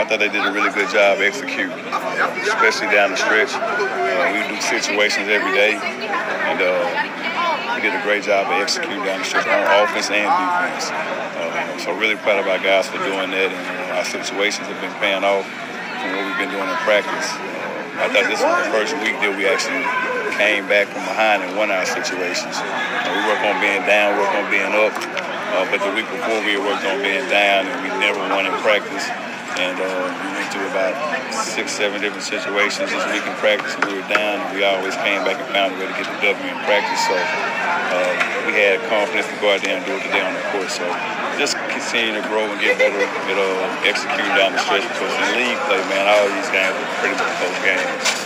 thought they did a really good job executing, especially down the stretch. We do situations every day, and we did a great job of executing down the stretch on offense and defense. So really proud of our guys for doing that, and our situations have been paying off from what we've been doing in practice. I thought this was the first week that we actually came back from behind and won our situations. We work on being down, work on being up, but the week before we worked on being down, and we never won in practice. And we went through about 6-7 different situations this week in practice, and we were down, and we always came back and found a way to get the W in practice. So we had confidence to go out there and do it today on the court. So just continue to grow and get better at executing down the stretch, because in league play, man, all these games are pretty much close games.